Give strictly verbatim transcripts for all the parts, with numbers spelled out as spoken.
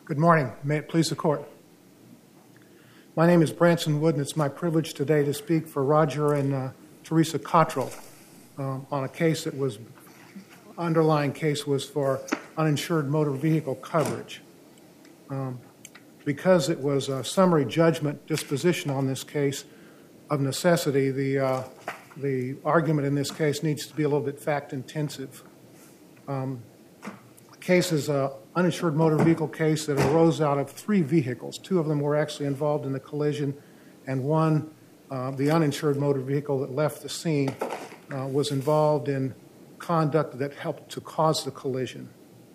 Good morning. May it please the Court. My name is Branson Wood, and it's my privilege today to speak for Roger and uh, Teresa Cottrell uh, on a case that was, underlying case was for uninsured motor vehicle coverage. Um, because it was a summary judgment disposition on this case, of necessity, the, uh, the argument in this case needs to be a little bit fact-intensive. Um, the case is an uninsured motor vehicle case that arose out of three vehicles. Two of them were actually involved in the collision, and one, uh, the uninsured motor vehicle that left the scene, uh, was involved in conduct that helped to cause the collision.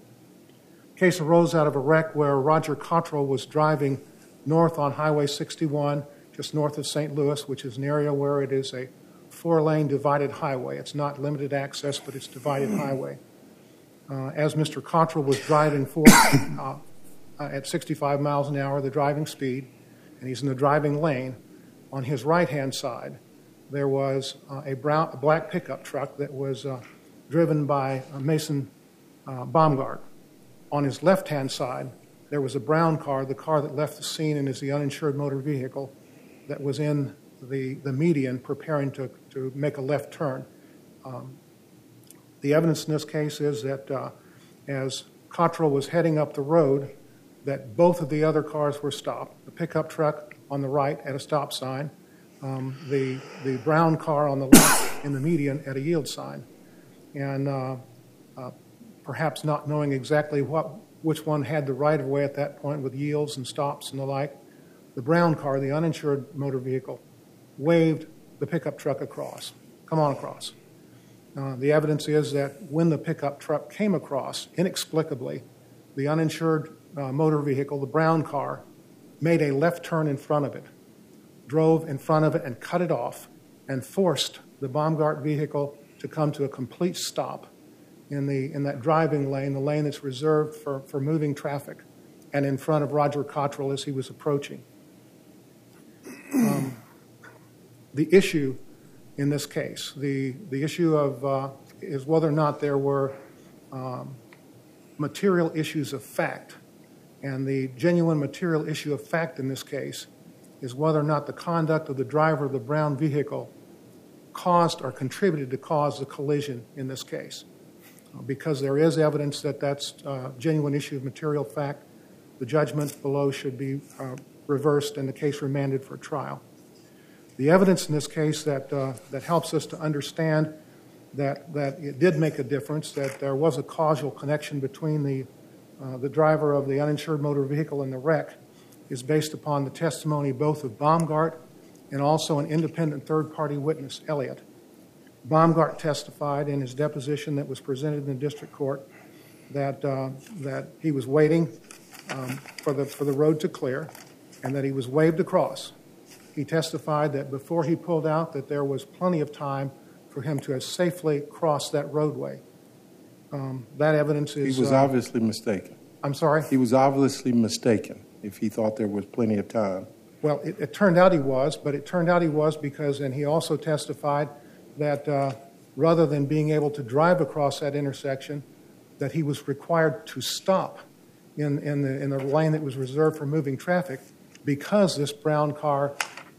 The case arose out of a wreck where Roger Cottrell was driving north on Highway sixty-one, just north of Saint Louis, which is an area where it is a four-lane divided highway. It's not limited access, but it's divided highway. Uh, as Mister Cottrell was driving forth uh, at sixty-five miles an hour, the driving speed, and he's in the driving lane, on his right-hand side, there was uh, a, brown, a black pickup truck that was uh, driven by uh, Mason uh, Baumgart. On his left-hand side, there was a brown car, the car that left the scene and is the uninsured motor vehicle, that was in the, the median preparing to, to make a left turn. Um, the evidence in this case is that uh, as Cottrell was heading up the road, that both of the other cars were stopped. The pickup truck on the right at a stop sign, um, the, the brown car on the left in the median at a yield sign. And uh, uh, perhaps not knowing exactly what, which one had the right-of-way at that point with yields and stops and the like, the brown car, the uninsured motor vehicle, waved the pickup truck across. Come on across. Uh, the evidence is that when the pickup truck came across, inexplicably, the uninsured uh, motor vehicle, the brown car, made a left turn in front of it, drove in front of it and cut it off, and forced the Baumgart vehicle to come to a complete stop in, the, in that driving lane, the lane that's reserved for, for moving traffic, and in front of Roger Cottrell as he was approaching. Um, the issue in this case, the, the issue of uh, is whether or not there were um, material issues of fact. And the genuine material issue of fact in this case is whether or not the conduct of the driver of the brown vehicle caused or contributed to cause the collision in this case. Uh, because there is evidence that that's a genuine issue of material fact, the judgment below should be uh, reversed and the case remanded for trial. The evidence in this case that uh, that helps us to understand that that it did make a difference, that there was a causal connection between the uh, the driver of the uninsured motor vehicle and the wreck, is based upon the testimony both of Baumgart and also an independent third-party witness, Elliott. Baumgart testified in his deposition that was presented in the district court that uh, that he was waiting um, for the for the road to clear, and that he was waved across. He testified that before he pulled out that there was plenty of time for him to have safely crossed that roadway. Um, that evidence is... He was uh, obviously mistaken. I'm sorry? He was obviously mistaken if he thought there was plenty of time. Well, it, it turned out he was, but it turned out he was because, and he also testified that uh, rather than being able to drive across that intersection, that he was required to stop in, in, the, in the lane that was reserved for moving traffic because this brown car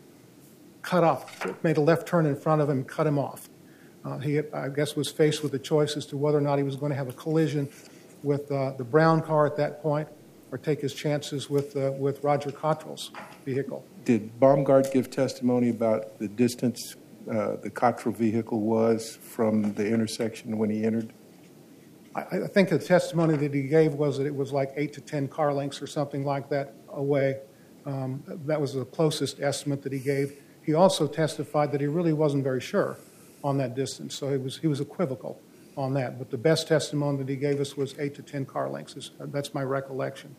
cut off, made a left turn in front of him and cut him off. Uh, he, I guess, was faced with the choice as to whether or not he was going to have a collision with uh, the brown car at that point or take his chances with, uh, with Roger Cottrell's vehicle. Did Baumgart give testimony about the distance uh, the Cottrell vehicle was from the intersection when he entered? I, I think the testimony that he gave was that it was like eight to ten car lengths or something like that away. Um, that was the closest estimate that he gave. He also testified that he really wasn't very sure on that distance, so he was he was equivocal on that. But the best testimony that he gave us was eight to ten car lengths. That's my recollection.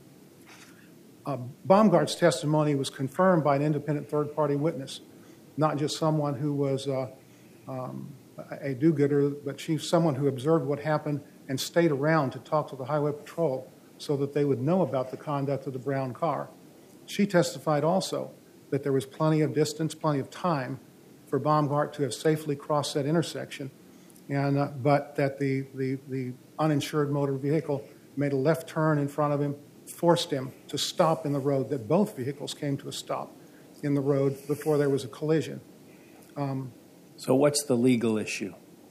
Uh, Baumgart's testimony was confirmed by an independent third-party witness, not just someone who was uh, um, a do-gooder, but she's someone who observed what happened and stayed around to talk to the highway patrol so that they would know about the conduct of the brown car. She testified also that there was plenty of distance, plenty of time for Baumgart to have safely crossed that intersection, and uh, but that the, the, the uninsured motor vehicle made a left turn in front of him, forced him to stop in the road, that both vehicles came to a stop in the road before there was a collision. Um, so what's the legal issue?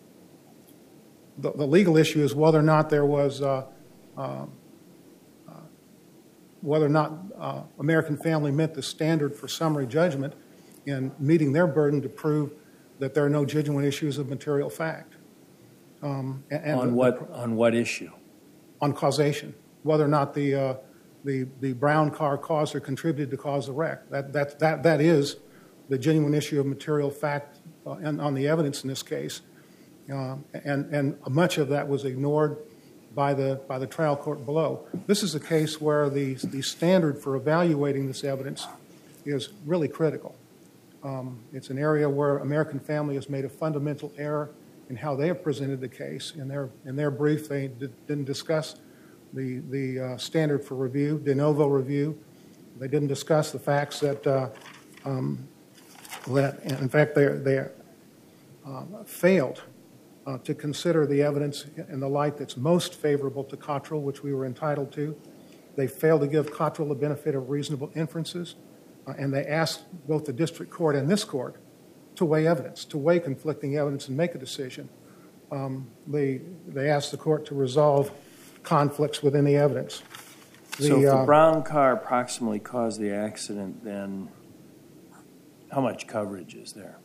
The, the legal issue is whether or not there was, uh, uh, uh, whether or not uh, American Family met the standard for summary judgment in meeting their burden to prove that there are no genuine issues of material fact. Um, and, and on the, what on what issue? On causation, whether or not the uh, the the brown car caused or contributed to cause the wreck. That that that that is the genuine issue of material fact uh, and on the evidence in this case, uh, and and much of that was ignored by the by the trial court below. This is a case where the the standard for evaluating this evidence is really critical. Um, it's an area where American Family has made a fundamental error in how they have presented the case. In their in their brief, they did, didn't discuss the the uh, standard for review, de novo review. They didn't discuss the facts that uh, um, that in fact they they uh, failed uh, to consider the evidence in the light that's most favorable to Cottrell, which we were entitled to. They failed to give Cottrell the benefit of reasonable inferences, uh, and they asked both the district court and this court to weigh evidence, to weigh conflicting evidence and make a decision. Um, they they asked the court to resolve conflicts within the evidence. The, so if the uh, brown car approximately caused the accident, then how much coverage is there?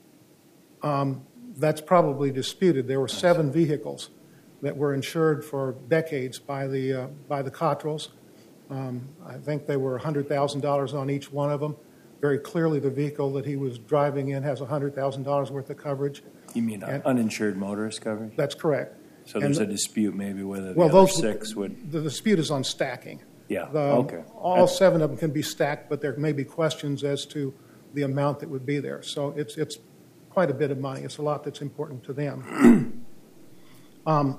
Um, that's probably disputed. There were seven vehicles that were insured for decades by the uh, by the Cottrells. Um, I think they were one hundred thousand dollars on each one of them. Very clearly, the vehicle that he was driving in has one hundred thousand dollars worth of coverage. You mean and, uninsured motorist coverage? That's correct. So there's and, a dispute maybe whether the well, other those, six would... The dispute is on stacking. Yeah, the, okay. All That's... seven of them can be stacked, but there may be questions as to the amount that would be there. So it's it's quite a bit of money. It's a lot that's important to them. um,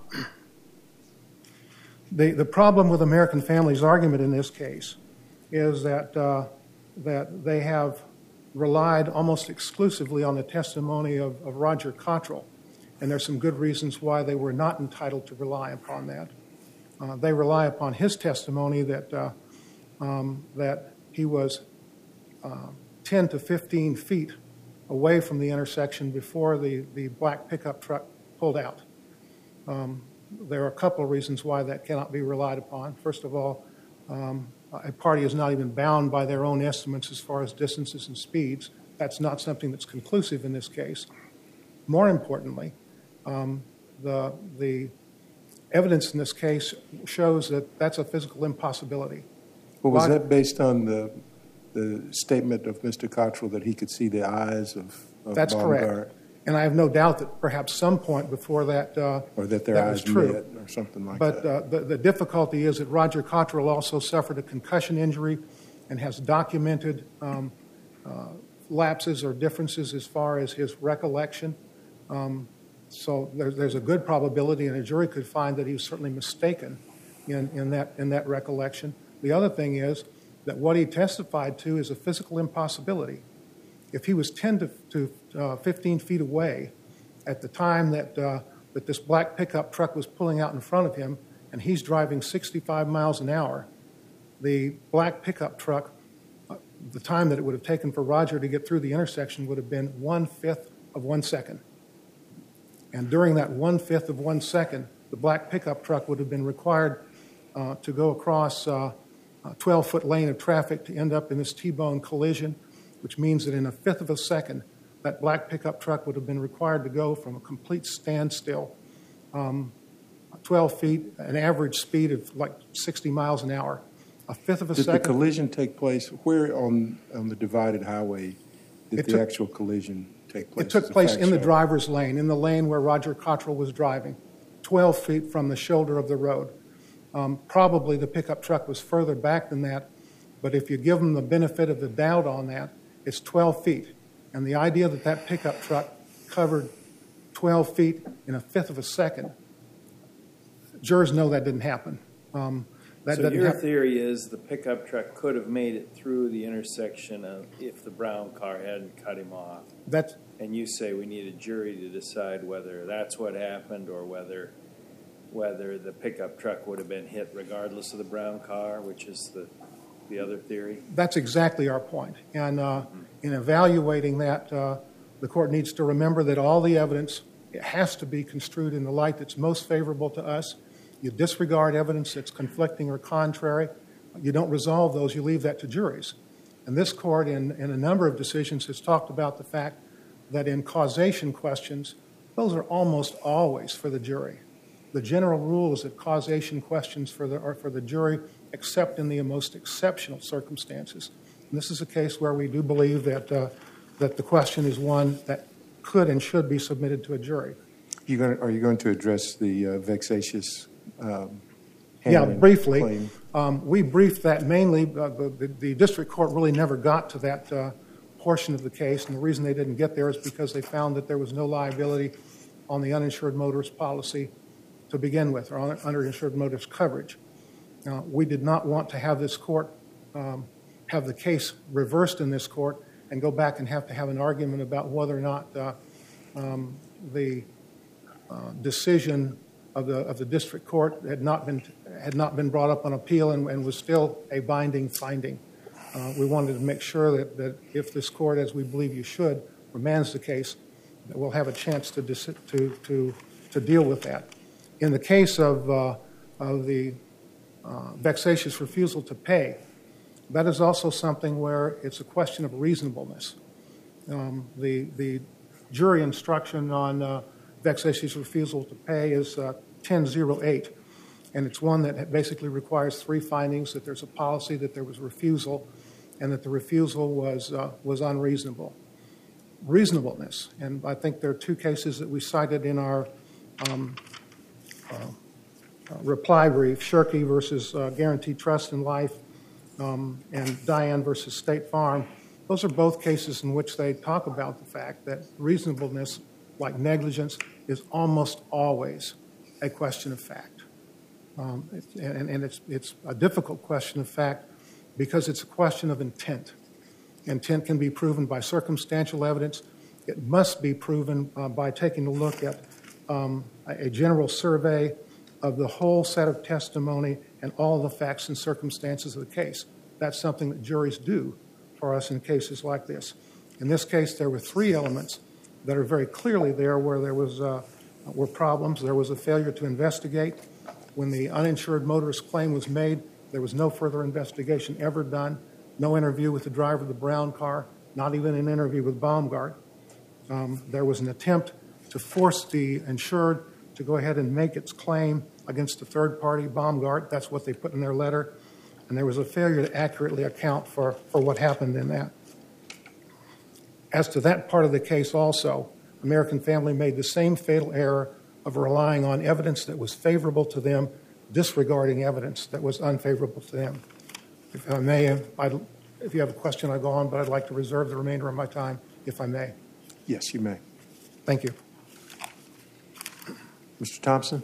the, the problem with American Family's argument in this case is that... Uh, that they have relied almost exclusively on the testimony of, of Roger Cottrell, and there's some good reasons why they were not entitled to rely upon that. Uh, they rely upon his testimony that uh, um, that he was uh, ten to fifteen feet away from the intersection before the, the black pickup truck pulled out. Um, there are a couple of reasons why that cannot be relied upon. First of all, um, a party is not even bound by their own estimates as far as distances and speeds. That's not something that's conclusive in this case. More importantly, um, the, the evidence in this case shows that that's a physical impossibility. Well, was that based on the, the statement of Mister Cottrell that he could see the eyes of, of That's Baumgart? correct. And I have no doubt that perhaps some point before that uh, or that their that eyes was true. met or something like but, that. But uh, the, the difficulty is that Roger Cottrell also suffered a concussion injury and has documented um, uh, lapses or differences as far as his recollection. Um, so there, there's a good probability, and a jury could find that he was certainly mistaken in, in, that, in that recollection. The other thing is that what he testified to is a physical impossibility. If he was ten to fifteen feet away at the time that uh, that this black pickup truck was pulling out in front of him, and he's driving sixty-five miles an hour, the black pickup truck, uh, the time that it would have taken for Roger to get through the intersection would have been one-fifth of one second. And during that one-fifth of one second, the black pickup truck would have been required uh, to go across uh, a twelve-foot lane of traffic to end up in this T-bone collision, which means that in a fifth of a second, that black pickup truck would have been required to go from a complete standstill, um, twelve feet, an average speed of like sixty miles an hour. A fifth of a did second. Did the collision take place? Where on, on the divided highway did it the took, actual collision take place? It took place in the driver's lane, in the lane where Roger Cottrell was driving, twelve feet from the shoulder of the road. Um, probably the pickup truck was further back than that, but if you give them the benefit of the doubt on that, it's twelve feet. And the idea that that pickup truck covered twelve feet in a fifth of a second, jurors know that didn't happen. Um, that so doesn't your happen. theory is the pickup truck could have made it through the intersection of, if the brown car hadn't cut him off. That's, and you say we need a jury to decide whether that's what happened or whether whether the pickup truck would have been hit regardless of the brown car, which is the the other theory? That's exactly our point. And uh, in evaluating that, uh, the court needs to remember that all the evidence, it has to be construed in the light that's most favorable to us. You disregard evidence that's conflicting or contrary. You don't resolve those. You leave that to juries. And this court, in, in a number of decisions, has talked about the fact that in causation questions, those are almost always for the jury. The general rule is that causation questions for the, are for the jury, except in the most exceptional circumstances. And this is a case where we do believe that uh, that the question is one that could and should be submitted to a jury. You going to, are you going to address the uh, vexatious um, Yeah, briefly. claim? Um, we briefed that mainly. Uh, the, the district court really never got to that uh, portion of the case, and the reason they didn't get there is because they found that there was no liability on the uninsured motorist policy to begin with, or on uninsured motorist coverage. Uh, we did not want to have this court um, have the case reversed in this court and go back and have to have an argument about whether or not uh, um, the uh, decision of the of the district court had not been had not been brought up on appeal and, and was still a binding finding. Uh, we wanted to make sure that, that if this court, as we believe you should, remands the case, that we'll have a chance to dis- to to to deal with that. In the case of uh, of the uh, vexatious refusal to pay, that is also something where it's a question of reasonableness. Um, the the jury instruction on uh, vexatious refusal to pay is uh, ten oh eight, and it's one that basically requires three findings: that there's a policy, that there was refusal, and that the refusal was uh, was unreasonable. Reasonableness, and I think there are two cases that we cited in our um, uh, uh, reply brief: Shirky versus uh, Guaranteed Trust in Life, um, and Diane versus State Farm. Those are both cases in which they talk about the fact that reasonableness, like negligence, is almost always a question of fact. Um, it, and and it's, it's a difficult question of fact because it's a question of intent. Intent can be proven by circumstantial evidence. It must be proven uh, by taking a look at um, a, a general survey of the whole set of testimony and all the facts and circumstances of the case. That's something that juries do for us in cases like this. In this case, there were three elements that are very clearly there where there was uh, were problems. There was a failure to investigate. When the uninsured motorist claim was made, there was no further investigation ever done, no interview with the driver of the brown car, not even an interview with Baumgart. Um, there was an attempt to force the insured to go ahead and make its claim against the third party, Baumgart. That's what they put in their letter. And there was a failure to accurately account for, for what happened in that. As to that part of the case also, American Family made the same fatal error of relying on evidence that was favorable to them, disregarding evidence that was unfavorable to them. If I may, I'd, if you have a question, I'll go on, but I'd like to reserve the remainder of my time, if I may. Yes, you may. Thank you. Mister Thompson?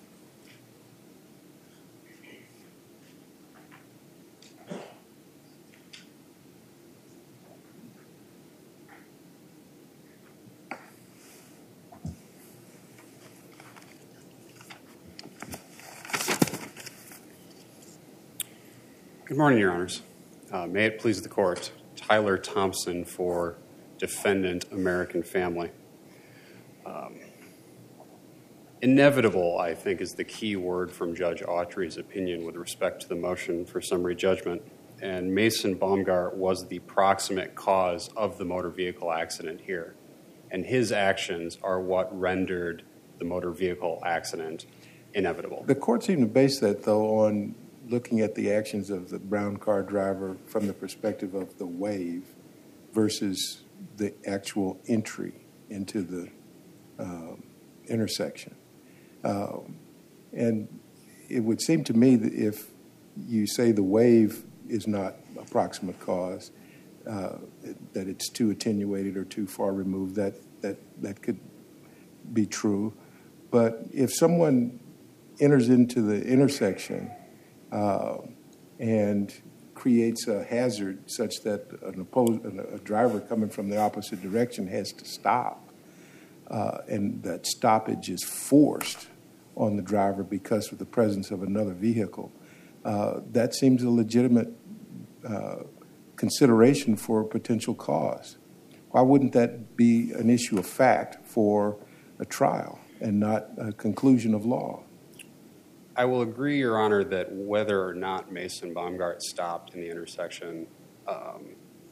Good morning, Your Honors. Uh, may it please the Court, Tyler Thompson for Defendant American Family. Um, inevitable, I think, is the key word from Judge Autry's opinion with respect to the motion for summary judgment. And Mason Baumgart was the proximate cause of the motor vehicle accident here. And his actions are what rendered the motor vehicle accident inevitable. The court seemed to base that, though, on looking at the actions of the brown car driver from the perspective of the wave versus the actual entry into the um, intersection. Um, and it would seem to me that if you say the wave is not a proximate cause, uh, that it's too attenuated or too far removed, that, that, that could be true. But if someone enters into the intersection uh, and creates a hazard such that an oppose, a driver coming from the opposite direction has to stop, uh, and that stoppage is forced on the driver because of the presence of another vehicle. Uh, that seems a legitimate uh, consideration for a potential cause. Why wouldn't that be an issue of fact for a trial and not a conclusion of law? I will agree, Your Honor, that whether or not Mason Baumgart stopped in the intersection um,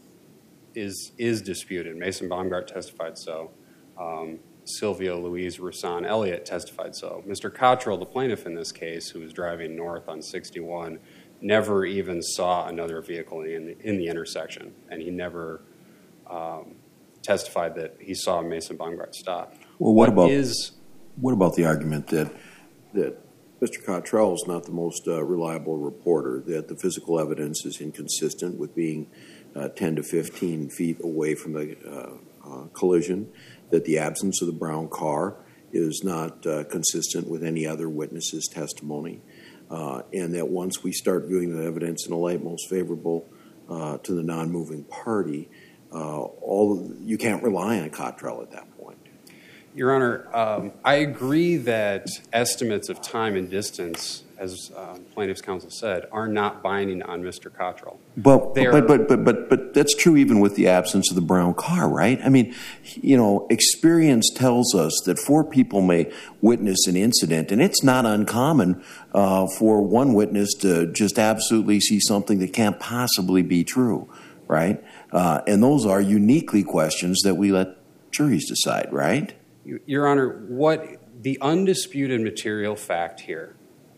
is is disputed. Mason Baumgart testified so. Um, Sylvia Louise Roussan Elliott testified so. Mister Cottrell, the plaintiff in this case, who was driving north on sixty-one, never even saw another vehicle in the, in the intersection, and he never um, testified that he saw Mason Baumgart stop. Well, what, what about is what about the argument that that Mister Cottrell is not the most uh, reliable reporter, that the physical evidence is inconsistent with being uh, ten to fifteen feet away from the uh, uh, collision, that the absence of the brown car is not uh, consistent with any other witness's testimony, uh, and that once we start viewing the evidence in a light most favorable uh, to the non-moving party, uh, all you can't rely on Cottrell at that point. Your Honor, um, I agree that estimates of time and distance, as uh, plaintiff's counsel said, are not binding on Mister Cottrell. But They but, are- but but but but that's true even with the absence of the brown car, right? I mean, you know, experience tells us that four people may witness an incident, and it's not uncommon uh, for one witness to just absolutely see something that can't possibly be true, right? Uh, and those are uniquely questions that we let juries decide, right? Your Honor, what the undisputed material fact here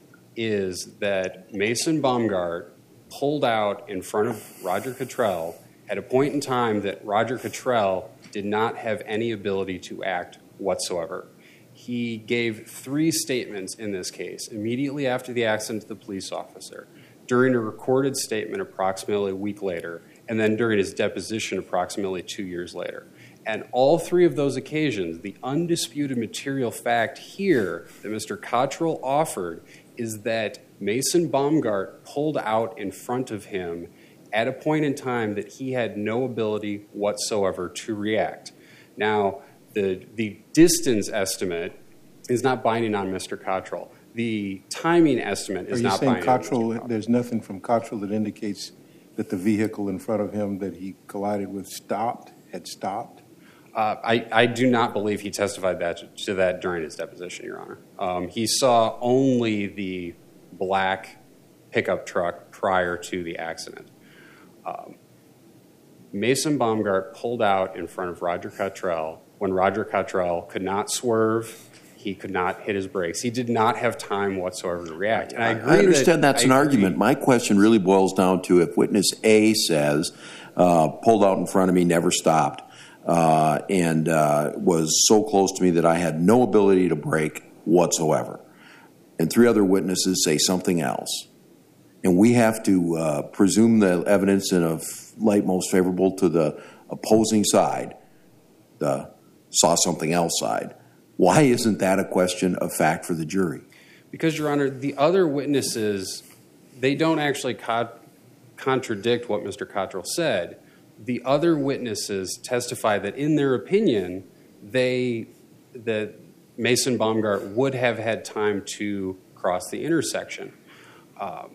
is that Mason Baumgart pulled out in front of Roger Cottrell at a point in time that Roger Cottrell did not have any ability to act whatsoever. He gave three statements in this case immediately after the accident to the police officer, during a recorded statement approximately a week later, and then during his deposition approximately two years later. And all three of those occasions, the undisputed material fact here that Mister Cottrell offered is that Mason Baumgart pulled out in front of him at a point in time that he had no ability whatsoever to react. Now, the, the distance estimate is not binding on Mister Cottrell. The timing estimate is Are you not saying binding on Mister Cottrell, Cottrell. there's nothing from Cottrell that indicates that the vehicle in front of him that he collided with stopped, had stopped? Uh, I, I do not believe he testified that to, to that during his deposition, Your Honor. Um, he saw only the black pickup truck prior to the accident. Um, Mason Baumgart pulled out in front of Roger Cottrell when Roger Cottrell could not swerve, he could not hit his brakes. He did not have time whatsoever to react. And I, agree I understand that, that's I an agree. argument. My question really boils down to if witness A says, uh, pulled out in front of me, never stopped, uh, and uh, was so close to me that I had no ability to brake whatsoever, and three other witnesses say something else, and we have to uh, presume the evidence in a light most favorable to the opposing side, the saw something else side. Why isn't that a question of fact for the jury? Because, Your Honor, the other witnesses, they don't actually co- contradict what Mister Cottrell said. The other witnesses testify that, in their opinion, they that Mason Baumgart would have had time to cross the intersection. Um,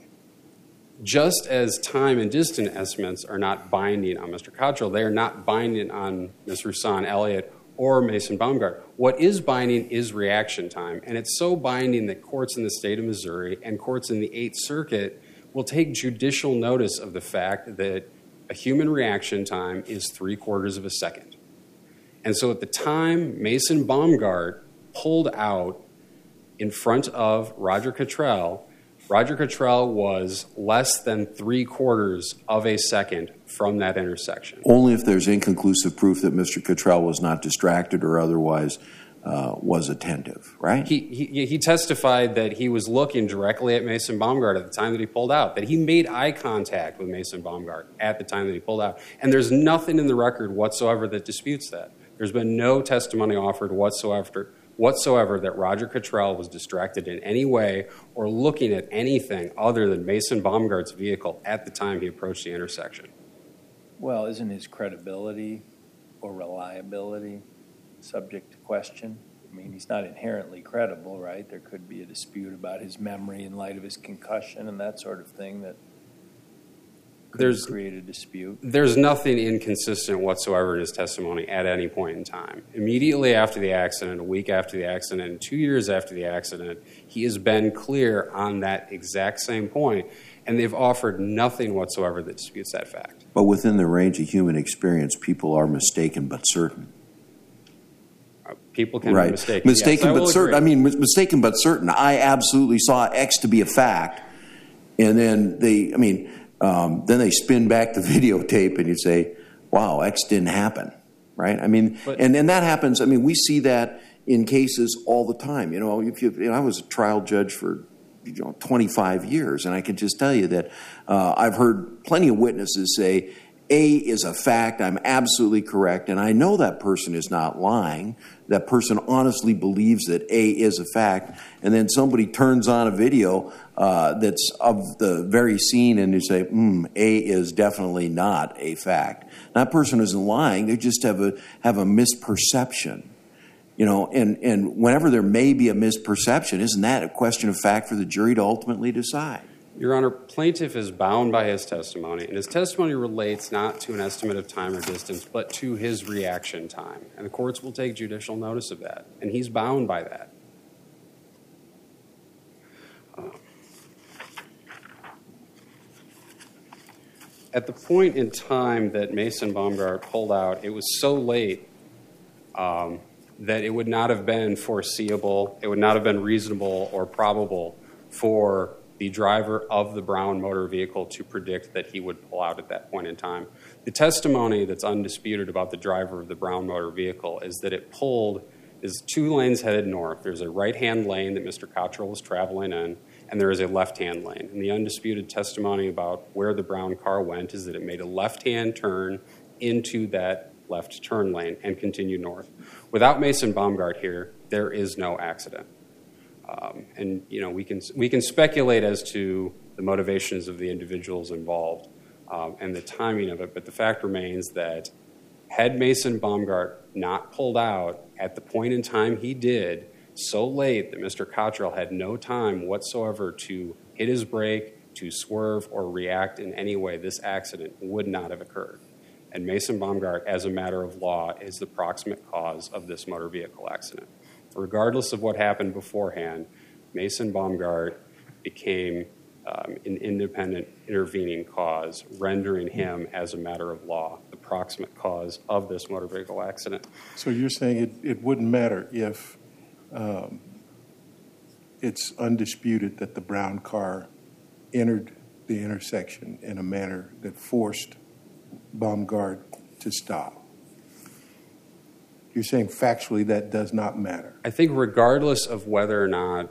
just as time and distance estimates are not binding on Mister Cottrell, they are not binding on Miz Roussan Elliott or Mason Baumgart. What is binding is reaction time, and it's so binding that courts in the state of Missouri and courts in the Eighth Circuit will take judicial notice of the fact that a human reaction time is three quarters of a second. And so at the time Mason Baumgart pulled out in front of Roger Cottrell, Roger Cottrell was less than three quarters of a second from that intersection. Only if there's inconclusive proof that Mister Cottrell was not distracted or otherwise uh, was attentive, right? He, he he testified that he was looking directly at Mason Baumgart at the time that he pulled out, that he made eye contact with Mason Baumgart at the time that he pulled out. And there's nothing in the record whatsoever that disputes that. There's been no testimony offered whatsoever whatsoever that Roger Cottrell was distracted in any way or looking at anything other than Mason Baumgart's vehicle at the time he approached the intersection. Well, isn't his credibility or reliability subject to question? I mean, he's not inherently credible, right? There could be a dispute about his memory in light of his concussion and that sort of thing that could There's- create a dispute. There's nothing inconsistent whatsoever in his testimony at any point in time. Immediately after the accident, a week after the accident, and two years after the accident, he has been clear on that exact same point, and they've offered nothing whatsoever that disputes that fact. But within the range of human experience, people are mistaken but certain. Uh, People can Right. be mistaken. Mistaken Yes, I but will certain. agree. I mean, mis- mistaken but certain. I absolutely saw X to be a fact, and then they, I mean, um, then they spin back the videotape, and you say, "Wow, X didn't happen." Right? I mean, But- and and that happens. I mean, we see that in cases all the time. You know, if you, you know, I was a trial judge for you know twenty-five years, and I can just tell you that uh, I've heard plenty of witnesses say, A is a fact, I'm absolutely correct, and I know that person is not lying. That person honestly believes that A is a fact, and then somebody turns on a video uh, that's of the very scene, and you say, hmm, A is definitely not a fact. That person isn't lying, they just have a have a misperception. You know, and, and whenever there may be a misperception, isn't that a question of fact for the jury to ultimately decide? Your Honor, plaintiff is bound by his testimony, and his testimony relates not to an estimate of time or distance, but to his reaction time. And the courts will take judicial notice of that, and he's bound by that. Uh, at the point in time that Mason Baumgart pulled out, it was so late um, that it would not have been foreseeable, it would not have been reasonable or probable for the driver of the brown motor vehicle to predict that he would pull out at that point in time. The testimony that's undisputed about the driver of the brown motor vehicle is that it pulled, is two lanes headed north. There's a right-hand lane that Mister Cottrell was traveling in, and there is a left-hand lane. And the undisputed testimony about where the brown car went is that it made a left-hand turn into that left turn lane and continued north. Without Mason Baumgart here, there is no accident. Um, and you know we can we can speculate as to the motivations of the individuals involved um, and the timing of it, but the fact remains that had Mason Baumgart not pulled out at the point in time he did, so late that Mister Cottrell had no time whatsoever to hit his brake, to swerve, or react in any way, this accident would not have occurred. And Mason Baumgart, as a matter of law, is the proximate cause of this motor vehicle accident. Regardless of what happened beforehand, Mason Baumgart became um, an independent intervening cause, rendering him, as a matter of law, the proximate cause of this motor vehicle accident. So you're saying it, it wouldn't matter if um, it's undisputed that the brown car entered the intersection in a manner that forced Baumgart to stop? You're saying factually that does not matter? I think regardless of whether or not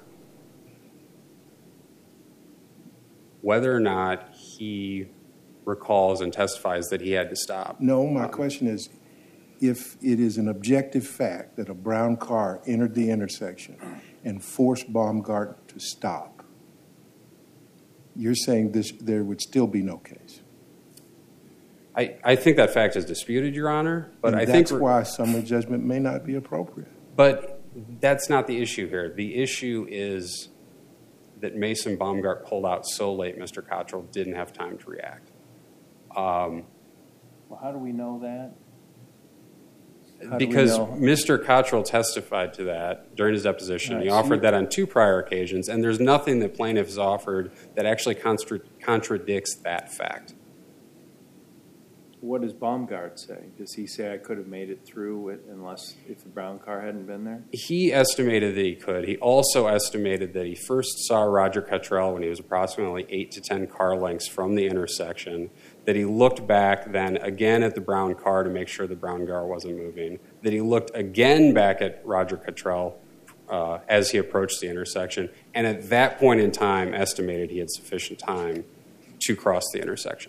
whether or not he recalls and testifies that he had to stop. No, my question is, if it is an objective fact that a brown car entered the intersection and forced Baumgart to stop, you're saying this there would still be no case? I, I think that fact is disputed, Your Honor, but and I that's think why summary judgment may not be appropriate. But that's not the issue here. The issue is that Mason Baumgart pulled out so late, Mister Cottrell didn't have time to react. Um, Well, how do we know that? How do we because know? Mister Cottrell testified to that during his deposition. Right, He so offered you- that on two prior occasions, and there's nothing that plaintiff has offered that actually contra- contradicts that fact. What does Baumgart say? Does he say I could have made it through it unless if the brown car hadn't been there? He estimated that he could. He also estimated that he first saw Roger Cottrell when he was approximately eight to ten car lengths from the intersection, that he looked back then again at the brown car to make sure the brown car wasn't moving, that he looked again back at Roger Cottrell uh, as he approached the intersection, and at that point in time estimated he had sufficient time to cross the intersection.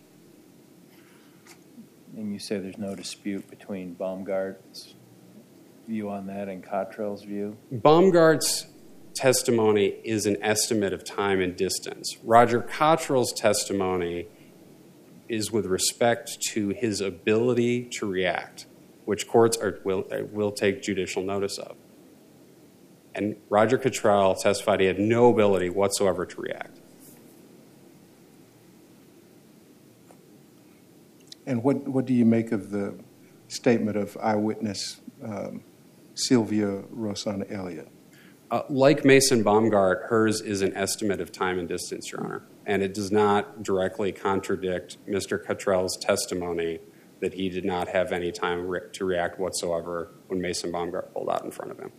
And you say there's no dispute between Baumgart's view on that and Cottrell's view? Baumgart's testimony is an estimate of time and distance. Roger Cottrell's testimony is with respect to his ability to react, which courts are, will, will take judicial notice of. And Roger Cottrell testified he had no ability whatsoever to react. And what, what do you make of the statement of eyewitness um, Sylvia Rosanna Elliott? Uh, like Mason Baumgart, hers is an estimate of time and distance, Your Honor, and it does not directly contradict Mister Cottrell's testimony that he did not have any time re- to react whatsoever when Mason Baumgart pulled out in front of him.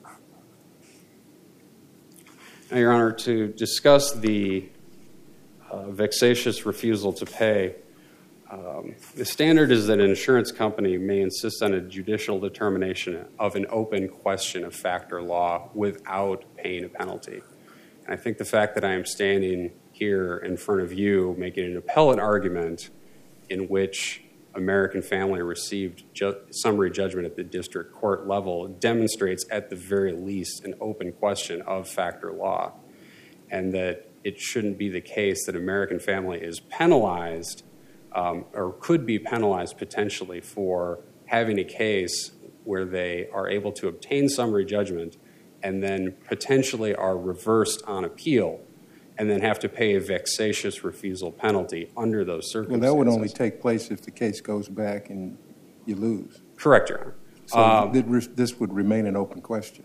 Now, Your Honor, to discuss the uh, vexatious refusal to pay, um, the standard is that an insurance company may insist on a judicial determination of an open question of fact or law without paying a penalty. And I think the fact that I am standing here in front of you making an appellate argument in which American Family received ju- summary judgment at the district court level demonstrates at the very least an open question of fact or law, and that it shouldn't be the case that American Family is penalized um, or could be penalized potentially for having a case where they are able to obtain summary judgment and then potentially are reversed on appeal and then have to pay a vexatious refusal penalty under those circumstances. Well, that would only take place if the case goes back and you lose. Correct, Your Honor. So um, this would remain an open question.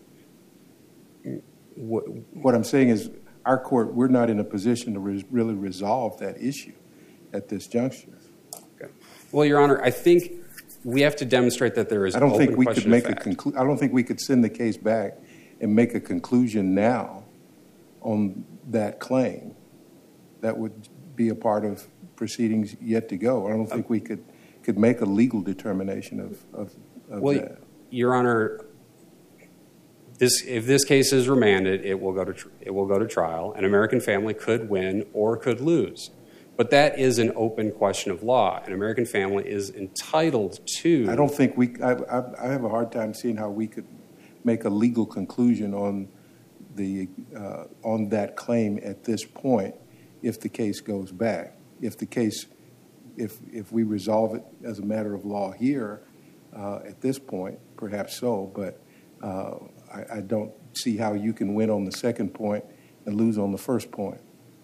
What, what I'm saying is our court, we're not in a position to re- really resolve that issue at this juncture. Okay. Well, Your Honor, I think we have to demonstrate that there is I don't an think open we question could make of a fact. conclu- I don't think we could send the case back and make a conclusion now on that claim. That would be a part of proceedings yet to go. I don't think we could could make a legal determination of, of, of well, that. Your Honor, this if this case is remanded, it will go to tr- it will go to trial, and American Family could win or could lose. But that is an open question of law, and American Family is entitled to. I don't think we. I, I, I have a hard time seeing how we could make a legal conclusion on the uh, on that claim at this point if the case goes back. If the case, if if we resolve it as a matter of law here uh, at this point, perhaps so. But uh, I, I don't see how you can win on the second point and lose on the first point.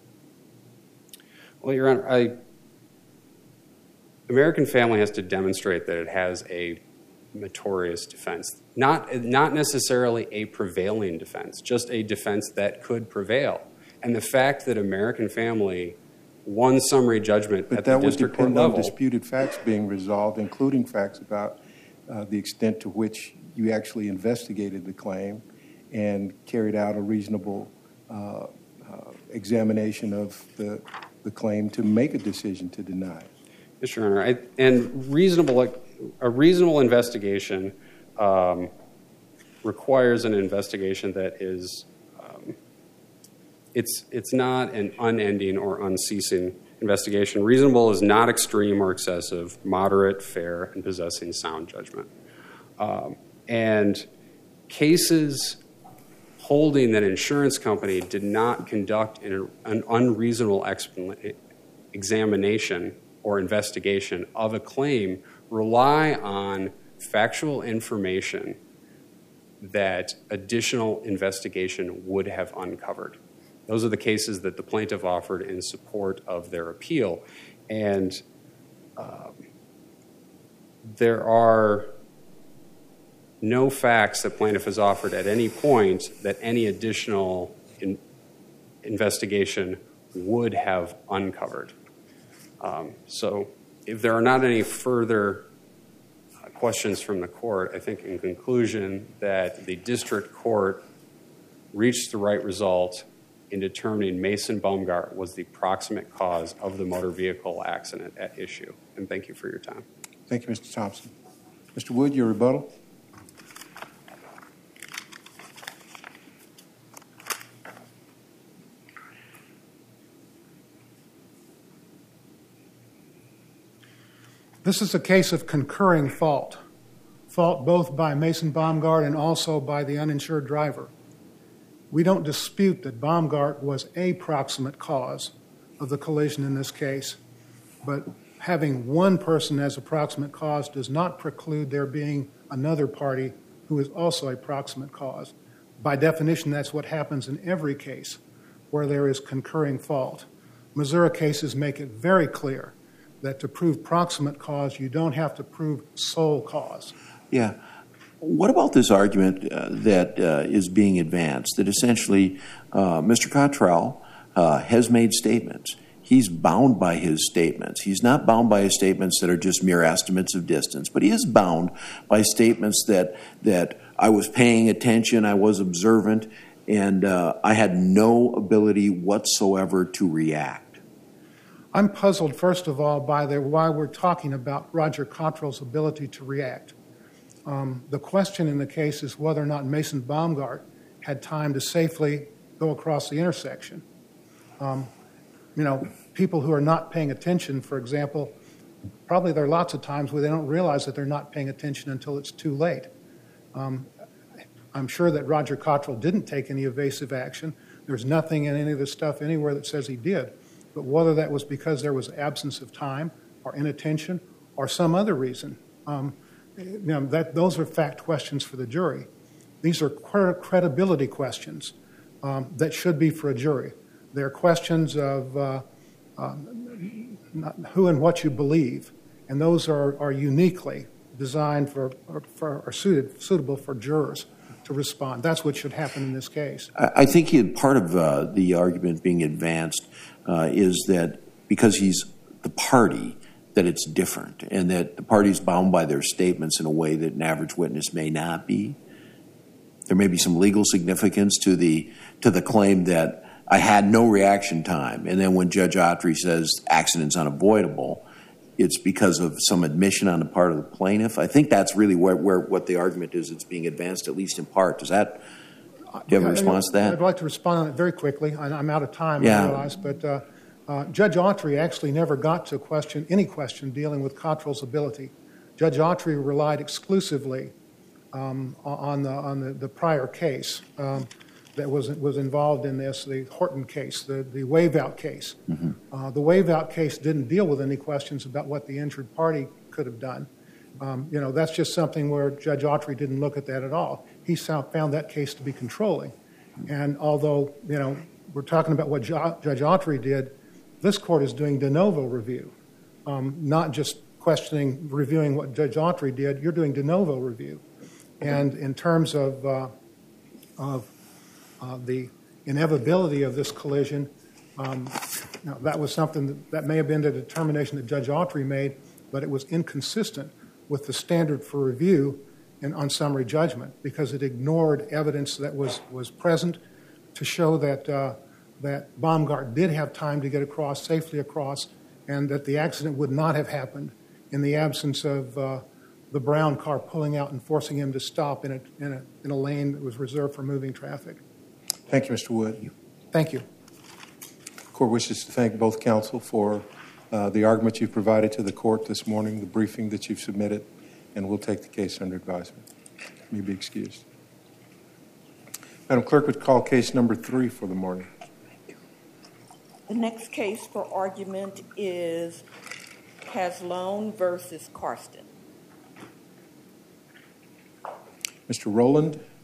Well, Your Honor, I, American Family has to demonstrate that it has a meritorious defense, not not necessarily a prevailing defense, just a defense that could prevail. And the fact that American Family won summary judgment but at the district court level. But that would depend on disputed facts being resolved, including facts about uh, the extent to which you actually investigated the claim and carried out a reasonable uh, uh, examination of the the claim to make a decision to deny it. Yes, Your Honor. I, and reasonable, a reasonable investigation um, requires an investigation that is, um, it's it's not an unending or unceasing investigation. Reasonable is not extreme or excessive, moderate, fair, and possessing sound judgment. Um, and cases holding that an insurance company did not conduct an, an unreasonable expl- examination or investigation of a claim rely on factual information that additional investigation would have uncovered. Those are the cases that the plaintiff offered in support of their appeal. And um, there are no facts that plaintiff has offered at any point that any additional in- investigation would have uncovered. Um, so if there are not any further uh, questions from the court, I think in conclusion that the district court reached the right result in determining Mason Baumgart was the proximate cause of the motor vehicle accident at issue. And thank you for your time. Thank you, Mister Thompson. Mister Wood, your rebuttal. This is a case of concurring fault, fault both by Mason Baumgart and also by the uninsured driver. We don't dispute that Baumgart was a proximate cause of the collision in this case, but having one person as a proximate cause does not preclude there being another party who is also a proximate cause. by definition, that's what happens in every case where there is concurring fault. Missouri cases make it very clear that to prove proximate cause, you don't have to prove sole cause. Yeah. What about this argument uh, that uh, is being advanced, that essentially uh, Mister Cottrell uh, has made statements? He's bound by his statements. He's not bound by his statements that are just mere estimates of distance, but he is bound by statements that that I was paying attention, I was observant, and uh, I had no ability whatsoever to react. I'm puzzled, first of all, by the, why we're talking about Roger Cottrell's ability to react. Um, the question in the case is whether or not Mason Baumgart had time to safely go across the intersection. Um, you know, people who are not paying attention, for example, probably there are lots of times where they don't realize that they're not paying attention until it's too late. Um, I'm sure that Roger Cottrell didn't take any evasive action. There's nothing in any of the stuff anywhere that says he did. But whether that was because there was absence of time or inattention or some other reason, um, you know, that, those are fact questions for the jury. These are credibility questions um, that should be for a jury. They're questions of uh, um, not who and what you believe, and those are, are uniquely designed for, for or suited, suitable for jurors to respond. That's what should happen in this case. I think he had part of uh, the argument being advanced uh, is that because he's the party, that it's different, and that the party's bound by their statements in a way that an average witness may not be. There may be some legal significance to the to the claim that I had no reaction time, and then when Judge Autry says accident's unavoidable, it's because of some admission on the part of the plaintiff. I think that's really where, where what the argument is that's being advanced, at least in part. Does that, do you have a response to that? I'd like to respond on it very quickly. I'm out of time, yeah. I realize, but uh, uh, Judge Autry actually never got to question any question dealing with Cottrell's ability. Judge Autry relied exclusively um, on the on the, the prior case um, that was was involved in this, the Horton case, the, the waive-out case. Mm-hmm. Uh, the waive-out case didn't deal with any questions about what the injured party could have done. Um, you know, that's just something where Judge Autry didn't look at that at all. He found that case to be controlling. And although, you know, we're talking about what jo- Judge Autry did, this court is doing de novo review, um, not just questioning, reviewing what Judge Autry did. You're doing de novo review. And in terms of, uh, of uh, the inevitability of this collision, um, you know, that was something that, that may have been the determination that Judge Autry made, but it was inconsistent with the standard for review in, on summary judgment because it ignored evidence that was, was present to show that uh, that Baumgart did have time to get across, safely across, and that the accident would not have happened in the absence of uh, the brown car pulling out and forcing him to stop in a, in a, in a lane that was reserved for moving traffic. Thank you, Mister Wood. Thank you. The court wishes to thank both counsel for uh, the argument you've provided to the court this morning, the briefing that you've submitted, and we'll take the case under advisement. You may be excused. Madam Clerk would call case number three for the morning. The next case for argument is Caslone versus Karsten. Mister Rowland.